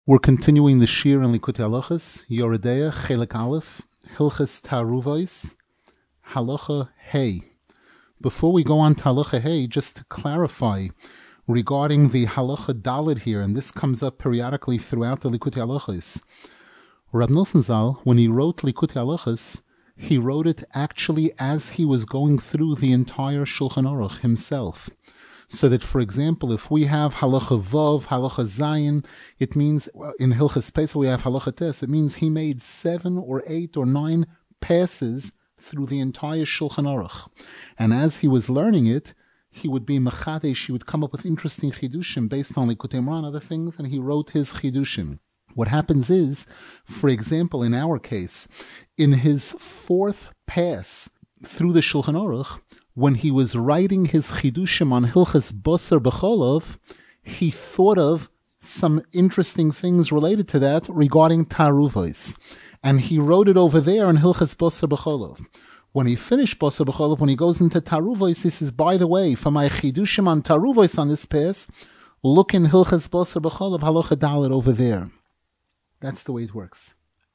We're continuing the Shir in Likutei Halachos, Yoredeya, Chelik Aleph, Hilchos Taruvos, Halacha Hey. Before we go on to Halacha Hey, just to clarify regarding the Halacha Dalet here, and this comes up periodically throughout the Likutei Halachos. Rab Nosson Zal, when he wrote Likutei Halachos, he wrote it actually as he was going through the entire Shulchan Aruch himself. So that, for example, if we have Halacha Vav, Halacha Zayin, it means, in Hilchos Pesach we have Halacha Tes, it means he made 7 or 8 or 9 passes through the entire Shulchan Aruch. And as he was learning it, he would be Mechadesh, he would come up with interesting Chidushim based on Likutei Moharan and other things, and he wrote his Chidushim. What happens is, for example, in our case, in his 4th pass through the Shulchan Aruch, when he was writing his Chidushim on Hilchos Basar B'Cholov, he thought of some interesting things related to that regarding Taruvos. And he wrote it over there in Hilchos Basar B'Cholov. When he finished Basar B'Cholov, when he goes into Taruvos, he says, by the way, for my Chidushim on Taruvos on this pass, look in Hilchos Basar B'Cholov, Halacha Dalet over there. That's the way it works.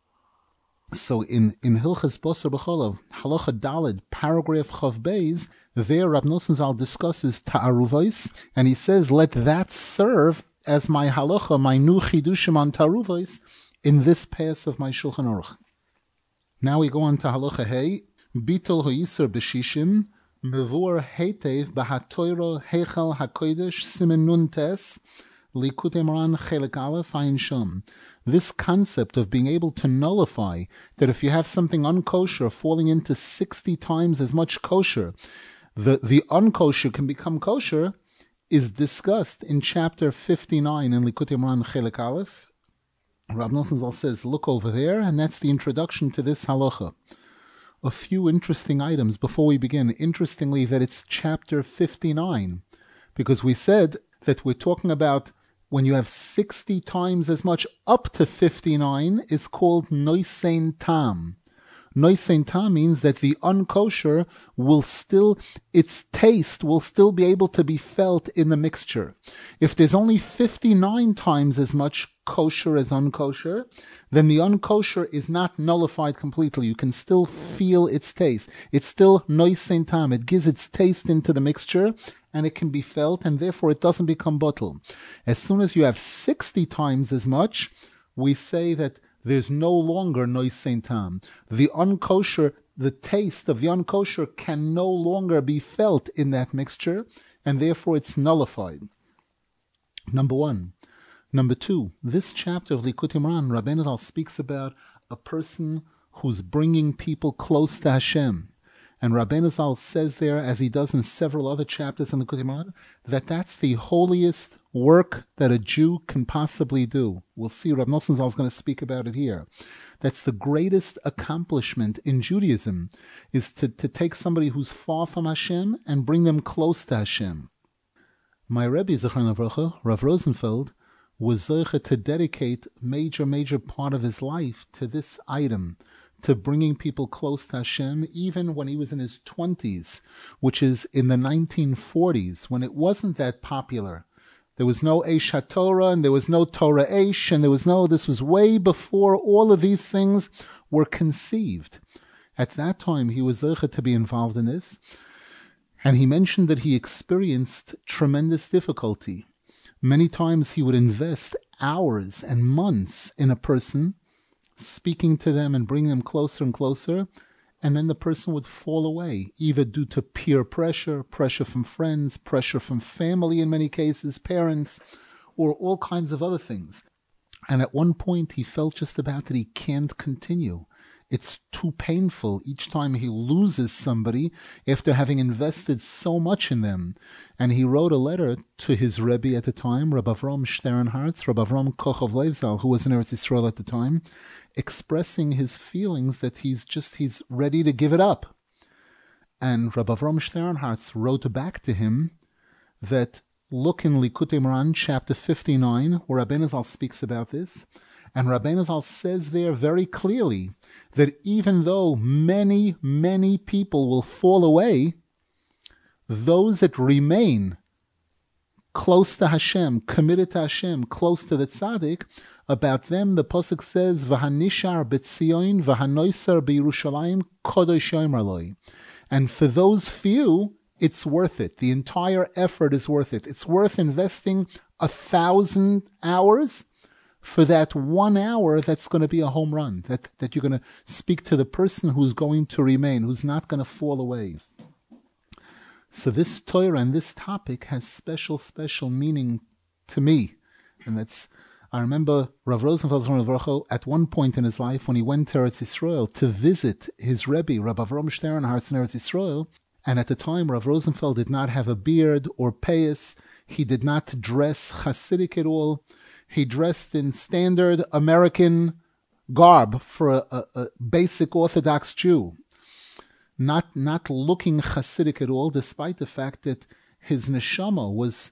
So in Hilchos Basar B'Cholov, Halacha Dalet, paragraph Chav Beis, there Rab Nosson Zal discusses Ta'aruvos, and he says, let that serve as my halacha, my new chidushim on Ta'aruvos, in this pass of my Shulchan Aruch. Now we go on to Halacha Hey, Bitol Ho'iser B'Shishim, Mevur Heitev B'Hatoiro Heichal HaKodesh Simen Nun Tes, Likutei Moharan Chelik Aleph Ayin Sham. This concept of being able to nullify that if you have something unkosher falling into 60 times as much kosher, the unkosher can become kosher, is discussed in chapter 59 in Likutei Moharan Chelik Aleph. Rab Nosson Zal says, look over there, and that's the introduction to this halacha. A few interesting items before we begin. Interestingly, that it's chapter 59, because we said that we're talking about when you have 60 times as much up to 59 is called Noisein Tam. Noisein Tam means that the unkosher will still, its taste will still be able to be felt in the mixture. If there's only 59 times as much kosher as unkosher, then the unkosher is not nullified completely. You can still feel its taste. It's still Noisein Tam. It gives its taste into the mixture, and it can be felt, and therefore it doesn't become bottle. As soon as you have 60 times as much, we say that there's no longer Noisein Tam. The unkosher, the taste of the unkosher can no longer be felt in that mixture, and therefore it's nullified. Number 1. Number 2, this chapter of Likutei Moharan, Rabbeinu Zal speaks about a person who's bringing people close to Hashem. And Rabbeinu Zal says there, as he does in several other chapters in Likutei Moharan, that that's the holiest work that a Jew can possibly do. We'll see, Rab Nosson Zal is going to speak about it here. That's the greatest accomplishment in Judaism, is to take somebody who's far from Hashem and bring them close to Hashem. My Rebbe, Zechron Avrocha, Rav Rosenfeld, was zeicha to dedicate major part of his life to this item, to bringing people close to Hashem, even when he was in his 20s, which is in the 1940s, when it wasn't that popular. There was no Eish HaTorah, and there was no Torah Eish, and this was way before all of these things were conceived. At that time, he was zeicha to be involved in this, and he mentioned that he experienced tremendous difficulty. Many times he would invest hours and months in a person, speaking to them and bringing them closer and closer, and then the person would fall away, either due to peer pressure, pressure from friends, pressure from family in many cases, parents, or all kinds of other things. And at one point he felt just about that he can't continue. It's too painful each time he loses somebody after having invested so much in them. And he wrote a letter to his Rebbe at the time, Rabbi Avram Sternhartz, Rabbi Avram Kochov Lev Zal, who was in Eretz Yisrael at the time, expressing his feelings that he's ready to give it up. And Rabbi Avram Sternhartz wrote back to him that, look in Likutei Moharan, chapter 59, where Rabbeinu Zal speaks about this, and Rabbeinu Zal says there very clearly that even though many people will fall away, those that remain close to Hashem, committed to Hashem, close to the tzaddik, about them the pasuk says, "V'hanishar b'tzion, v'hanoiser b'Yerushalayim, kodesh yomer loi." And for those few, it's worth it. The entire effort is worth it. It's worth investing 1,000 hours for that 1 hour that's going to be a home run, that you're going to speak to the person who's going to remain, who's not going to fall away. So this Torah and this topic has special meaning to me. And I remember Rav Rosenfeld at one point in his life when he went to Eretz Yisrael to visit his Rebbe, Rabbi Avram Sternhartz in Eretz Yisrael. And at the time, Rav Rosenfeld did not have a beard or payas. He did not dress Hasidic at all. He dressed in standard American garb for a basic Orthodox Jew. Not looking Hasidic at all, despite the fact that his neshama was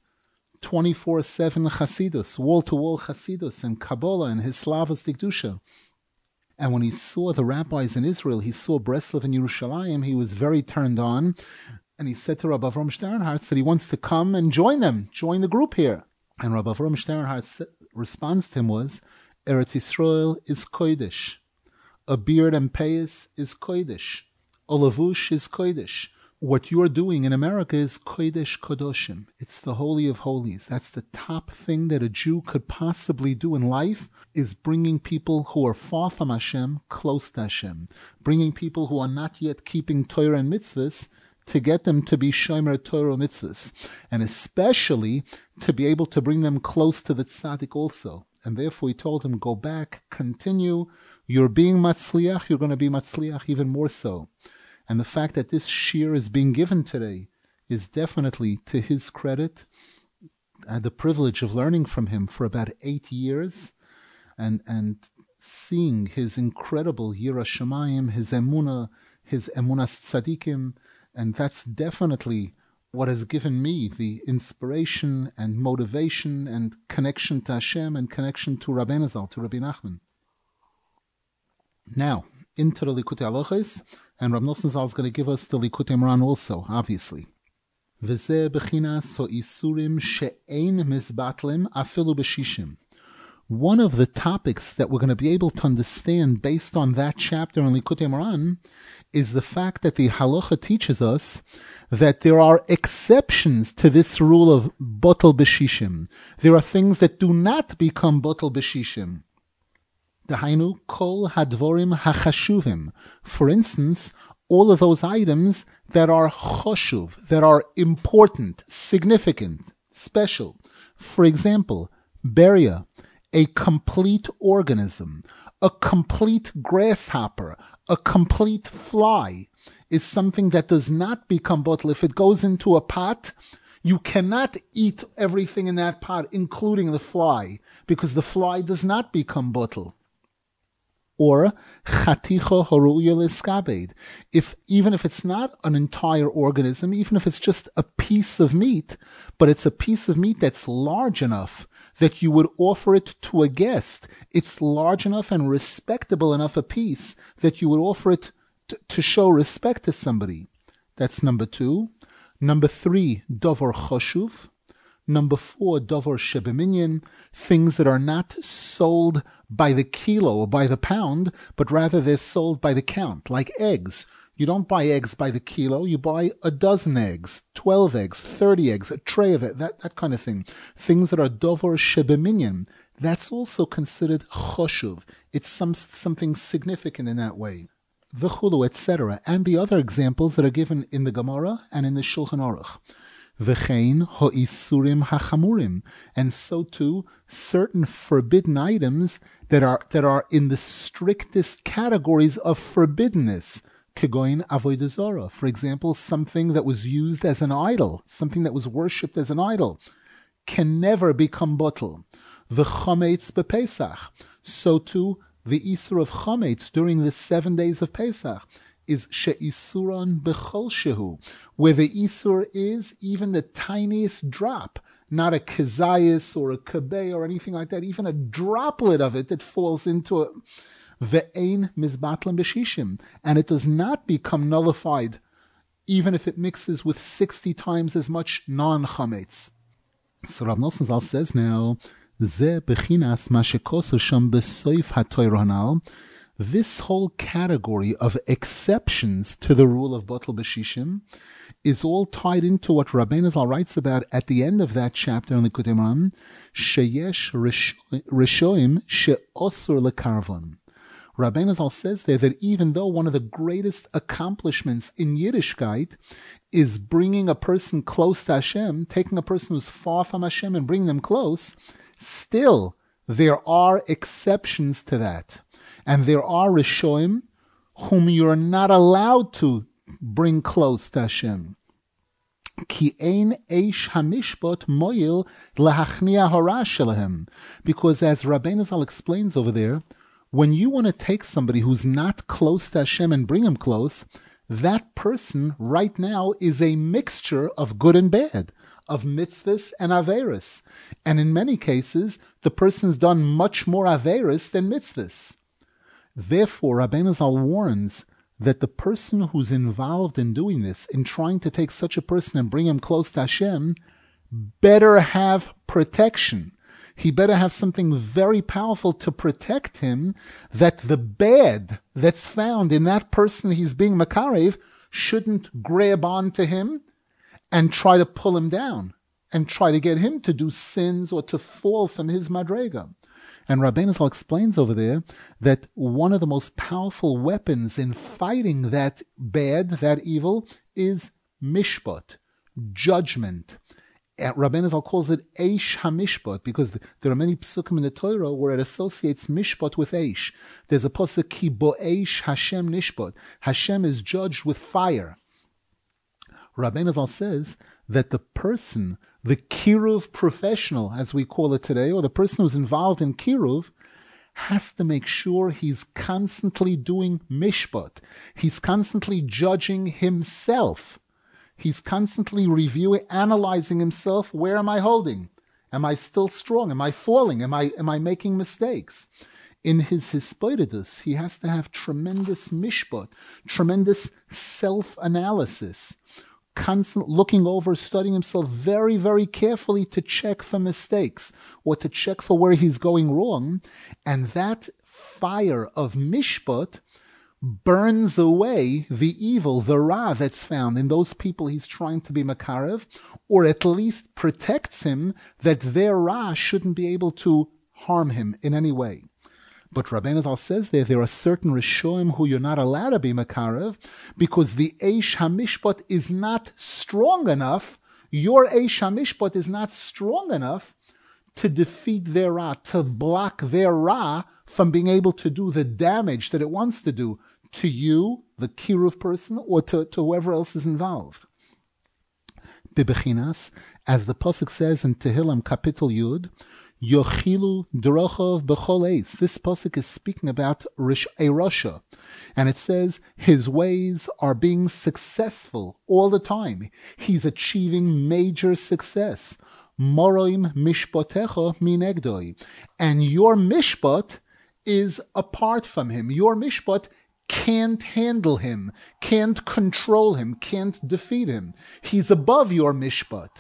24/7 Hasidus, wall-to-wall Hasidus and Kabbalah and his Slavos Dikdusha. And when he saw the rabbis in Israel, he saw Breslov and Yerushalayim, he was very turned on. And he said to Rabbi Avram Sternhartz that he wants to come and join the group here. And Rabbi Avram Sternhartz response to him was, Eretz Yisrael is Kodesh. A beard and payas is Kodesh. A lavush is Kodesh. What you're doing in America is Kodesh Kodoshim. It's the Holy of Holies. That's the top thing that a Jew could possibly do in life, is bringing people who are far from Hashem close to Hashem. Bringing people who are not yet keeping Torah and mitzvahs to get them to be Shomer Torah mitzvahs. And especially to be able to bring them close to the tzaddik also. And therefore he told him, go back, continue. You're being matzliach, you're going to be matzliach even more so. And the fact that this shir is being given today is definitely to his credit. I had the privilege of learning from him for about 8 years and seeing his incredible Yira Shamayim, his emunas tzadikim, and that's definitely what has given me the inspiration and motivation and connection to Hashem and connection to Rabbeinu Zal, to Rabbi Nachman. Now, into the Likutei Halachos, and Rab Nosson Zal is going to give us the Likutei Moran also, obviously. V'zeh bechinas ha'isurim she'ein mizbatlim afilu b'shishim. One of the topics that we're going to be able to understand based on that chapter in Likutei Moran is the fact that the halacha teaches us that there are exceptions to this rule of botel b'shishim. There are things that do not become botel b'shishim. Dahainu kol hadvorim hachashuvim. For instance, all of those items that are choshuv, that are important, significant, special. For example, beria, a complete organism, a complete grasshopper, a complete fly, is something that does not become botel. If it goes into a pot, you cannot eat everything in that pot, including the fly, because the fly does not become botel. Or chaticha haruya l'skabed. Even if it's not an entire organism, even if it's just a piece of meat, but it's a piece of meat that's large enough that you would offer it to a guest. It's large enough and respectable enough a piece that you would offer it to show respect to somebody. That's number 2. Number 3, davar choshuv. Number 4, davar shebeminyan, things that are not sold by the kilo or by the pound, but rather they're sold by the count, like eggs. You don't buy eggs by the kilo, you buy a dozen eggs, 12 eggs, 30 eggs, a tray of it, that kind of thing. Things that are davar shebeminyan, that's also considered choshuv. It's something significant in that way. V'chulu, etc. And the other examples that are given in the Gemara and in the Shulchan Aruch. V'chein ha'isurim hachamurim, and so too certain forbidden items that are in the strictest categories of forbiddenness, kegoin avodah zarah. For example, something that was used as an idol, something that was worshipped as an idol, can never become botel. V'chametz b'Pesach, so too the isur of chametz during the 7 days of Pesach is she'isuran b'chol shehu, where the isur is even the tiniest drop, not a kezayis or a kabeh or anything like that, even a droplet of it that falls into a ve'ein mizbatlam b'shishim, and it does not become nullified even if it mixes with 60 times as much non-chametz. So Rav Nosson Zal says now, Ze bechinas mashikosu sham besoif hatoyra hanal. This whole category of exceptions to the rule of Batel B'Shishim is all tied into what Rabbeinu Zal writes about at the end of that chapter in Likutei Moharan, sheyesh rishoim she'osur lekarvon. Rabbeinu Zal says there that even though one of the greatest accomplishments in Yiddishkeit is bringing a person close to Hashem, taking a person who's far from Hashem and bringing them close, still there are exceptions to that. And there are Rishoim whom you're not allowed to bring close to Hashem. Ki ein eish hamishpot moyil lahachnia hara shelahem. Because as Rabbeinu Zal explains over there, when you want to take somebody who's not close to Hashem and bring him close, that person right now is a mixture of good and bad, of mitzvahs and averis. And in many cases, the person's done much more averis than mitzvahs. Therefore, Rabbeinu Zal warns that the person who's involved in doing this, in trying to take such a person and bring him close to Hashem, better have protection. He better have something very powerful to protect him, that the bad that's found in that person he's being makarev shouldn't grab onto him and try to pull him down and try to get him to do sins or to fall from his madrega. And Rabbeinu Zal explains over there that one of the most powerful weapons in fighting that bad, that evil, is mishpat, judgment. Rabbeinu Zal calls it Eish HaMishpat, because there are many psukim in the Torah where it associates mishpat with Eish. There's a pasuk, Ki bo Eish Hashem nishpat. Hashem is judged with fire. Rabbeinu Zal says that the person, the kiruv professional, as we call it today, or the person who's involved in kiruv, has to make sure he's constantly doing mishpat. He's constantly judging himself. He's constantly reviewing, analyzing himself. Where am I holding? Am I still strong? Am I falling? Am I making mistakes? In his hispoidus, he has to have tremendous mishpat, tremendous self-analysis, constant looking over, studying himself very, very carefully to check for mistakes or to check for where he's going wrong. And that fire of mishpat burns away the evil, the ra that's found in those people he's trying to be makarev, or at least protects him that their ra shouldn't be able to harm him in any way. But Rabbeinu Zal says there are certain Rishoim who you're not allowed to be makarev because the Eish HaMishpat is not strong enough. Your Eish HaMishpat is not strong enough to defeat their ra, to block their ra from being able to do the damage that it wants to do to you, the kiruv person, or to whoever else is involved. Bibechinas, as the pasuk says in Tehillim Kapitel Yud, Yochilu Drochov B'chol Eis. This pasuk is speaking about a Rasha, and it says his ways are being successful all the time. He's achieving major success. Moroim mishpatecha minegdoi, and your mishpat is apart from him. Your mishpat can't handle him, can't control him, can't defeat him. He's above your mishpat.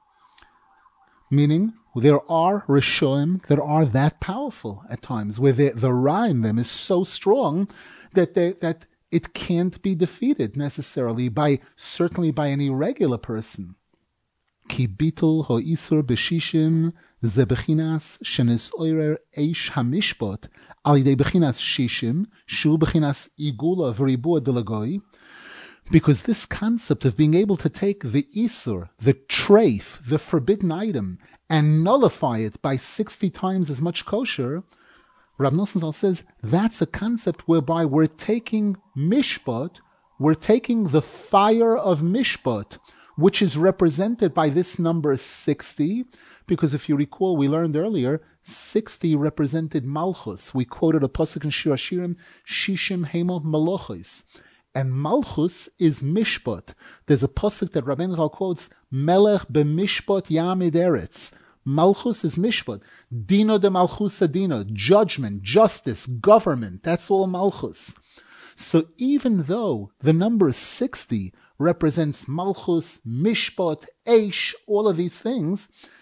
Meaning, there are Rishoim that are that powerful at times, where the ra in them is so strong that it can't be defeated necessarily certainly by any regular person. Ki bitul ho'isur b'shishim ze bechinas shenis oirer eish hamishpat al yidei bechinas shishim shu bechinas igula v'ribua delagoi. Because this concept of being able to take the isur, the treif, the forbidden item, and nullify it by 60 times as much kosher, Rav Nosson Zal says that's a concept whereby we're taking mishpat, we're taking the fire of mishpat, which is represented by this number 60, because if you recall, we learned earlier, 60 represented Malchus. We quoted a pasuk in Shir Hashirim, Shishim Hemo Malochis. And Malchus is Mishpat. There's a pasuk that Rabbeinu Zal quotes, Melech b'mishpat yamid eretz. Malchus is Mishpat. Dino de Malchusa Dino. Judgment, justice, government. That's all Malchus. So even though the number 60 represents Malchus, Mishpat, Eish, all of these things,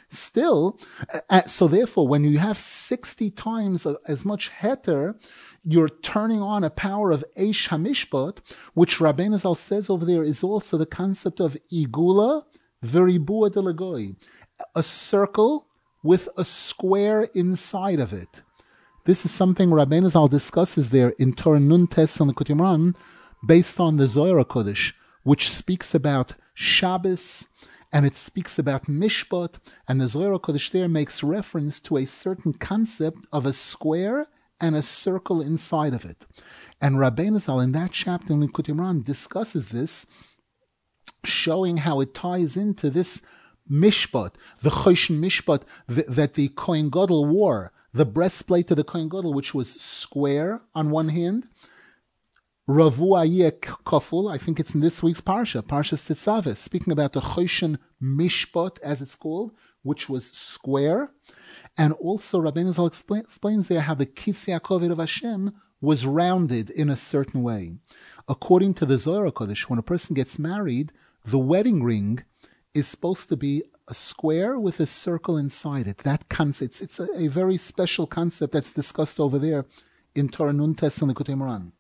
Still, so therefore, when you have 60 times as much heter, you're turning on a power of Eish HaMishpat, which Rabbeinu Zal says over there is also the concept of Igula Veribua de Lagoy, a circle with a square inside of it. This is something Rabbeinu Zal discusses there in Torah Nun Tes and Likutei Moharan, based on the Zohar HaKodesh, which speaks about Shabbos, and it speaks about Mishpat, and the Zohar HaKodesh there makes reference to a certain concept of a square and a circle inside of it. And Rabbeinu Zal in that chapter in Likutei Moharan discusses this, showing how it ties into this Mishpat, the Choshen Mishpat that the Kohen Gadol wore, the breastplate of the Kohen Gadol, which was square on one hand, Ravu Ayeh Kaful, I think it's in this week's Parsha, Parshas Tetzaveh, speaking about the Choshen Mishpat, as it's called, which was square. And also Rabbeinu Zal explains there how the Kisei HaKoved of Hashem was rounded in a certain way. According to the Zohar HaKodesh, when a person gets married, the wedding ring is supposed to be a square with a circle inside it. That concept, it's a very special concept that's discussed over there in Torah Nun Tes and Likutei Moharan.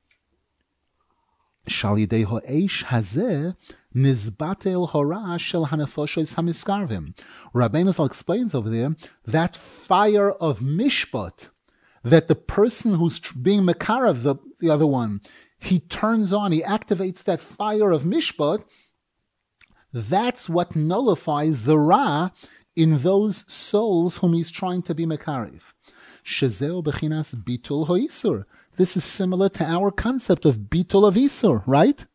Shal yidei ha'eish hazeh nizbatel hora shel hanefoshes hamiskarvim. Rabbeinu Zal explains over there that fire of mishpat, that the person who's being mekarav, the other one, he turns on, he activates that fire of mishpat. That's what nullifies the ra in those souls whom he's trying to be mekarav. Shezeu bechinas bitul ho'isur. This is similar to our concept of bitul of isur, right?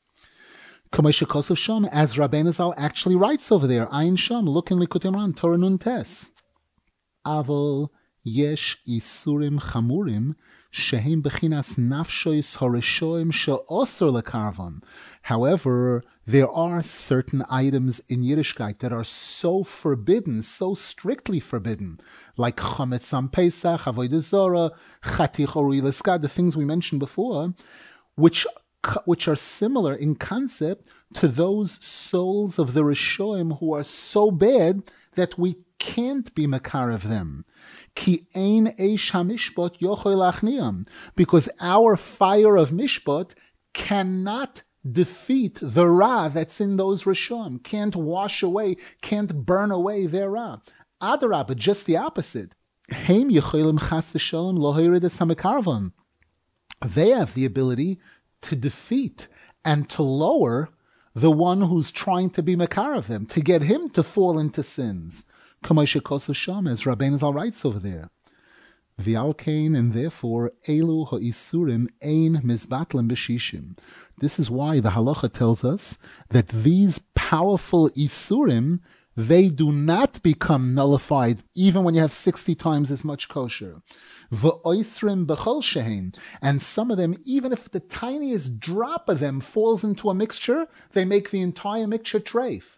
As Rabbeinu Zal actually writes over there, Ayin Sham, look in Likutei Moharan, Torah Nun Tes. Avol yesh isurim chamurim shehem bechinas nafshois horeshoim she'osur lekarvon. However, there are certain items in Yiddishkeit that are so forbidden, so strictly forbidden, like Chometz on Pesach, Avodah Zorah, Chatich Orui Leskad, the things we mentioned before, which are similar in concept to those souls of the Rishoim who are so bad that we can't be makarev them. Ki ein eish hamishpat yochel lachniam, because our fire of mishpat cannot defeat the ra that's in those Rishon, can't wash away, can't burn away their ra. Adarabah, just the opposite. Heim yecholim chas v'shalom lo hirid es hamikarvon. They have the ability to defeat and to lower the one who's trying to be makar of them, to get him to fall into sins. As Rabbeinu Zal writes over there. V'alkein, and therefore, elu ha'isurim ein mizbatlim b'shishim. This is why the halacha tells us that these powerful isurim, they do not become nullified even when you have 60 times as much kosher. V'oisrim b'chol shehein, and some of them, even if the tiniest drop of them falls into a mixture, they make the entire mixture treif.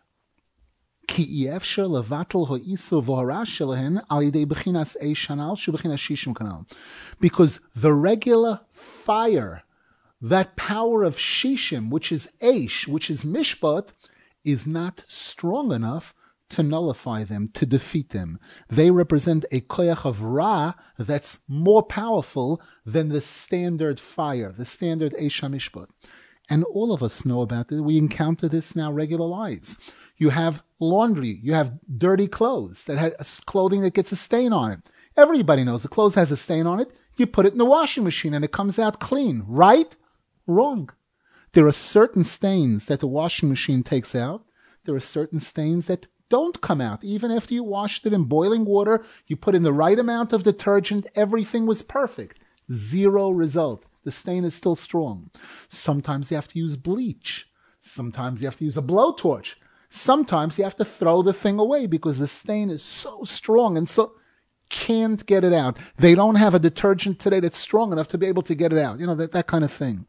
Ki efshar levatel ha'isur v'hara shelahen al yidei b'chinas eish hanal shu b'chinas shishim kanal, because the regular fire, that power of shishim, which is eish, which is mishpat, is not strong enough to nullify them, to defeat them. They represent a koyach of ra that's more powerful than the standard fire, the standard eish hamishpat. And all of us know about it. We encounter this in our regular lives. You have laundry, you have dirty clothes, that has clothing that gets a stain on it. Everybody knows the clothes has a stain on it. You put it in the washing machine and it comes out clean, right? Wrong. There are certain stains that the washing machine takes out. There are certain stains that don't come out. Even after you washed it in boiling water, you put in the right amount of detergent, everything was perfect. Zero result. The stain is still strong. Sometimes you have to use bleach. Sometimes you have to use a blowtorch. Sometimes you have to throw the thing away because the stain is so strong and so can't get it out. They don't have a detergent today that's strong enough to be able to get it out. You know, that kind of thing.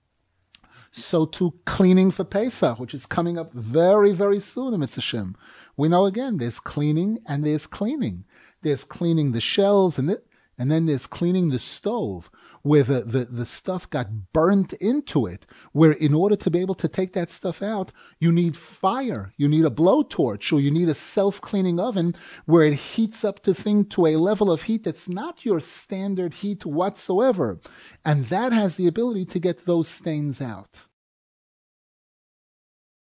So too, cleaning for Pesach, which is coming up very, very soon in Mitzvah Shem. We know again, there's cleaning and there's cleaning. There's cleaning the shelves and And then there's cleaning the stove, where the stuff got burnt into it, where in order to be able to take that stuff out, you need fire, you need a blowtorch, or you need a self-cleaning oven where it heats up the thing to a level of heat that's not your standard heat whatsoever. And that has the ability to get those stains out.